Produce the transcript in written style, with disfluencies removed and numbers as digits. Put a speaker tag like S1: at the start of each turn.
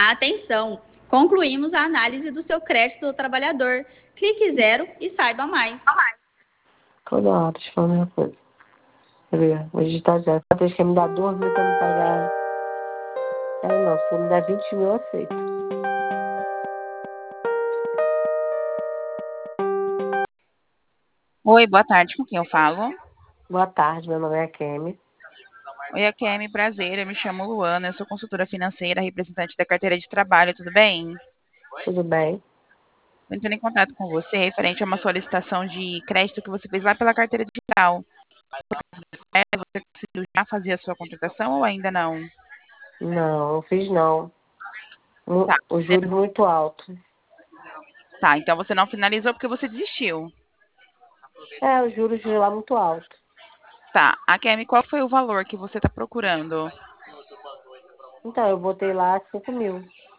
S1: Atenção! Concluímos a análise do seu crédito do trabalhador. Clique zero e saiba mais.
S2: Toda hora te falando a mesma coisa. Quer vou digitar zero. Vocês querem me dar 2.000 pra me pagar? Não, se você me der 20.000, eu aceito.
S3: Oi, boa tarde, com quem eu falo?
S2: Boa tarde, meu nome é Kemi.
S3: Oi, Akemi, prazer, eu me chamo Luana, eu sou consultora financeira, representante da carteira de trabalho, tudo bem?
S2: Tudo bem?
S3: Estou entrando em contato com você referente a uma solicitação de crédito que você fez lá pela carteira digital. Você conseguiu já fazer a sua contratação ou ainda não?
S2: Não, não fiz não.
S3: Tá,
S2: O juro muito alto.
S3: tá, então você não finalizou porque você desistiu.
S2: Os juros de lá muito alto.
S3: Tá, Akemi, qual foi o valor que você está procurando?
S2: Então, eu botei lá 5.000.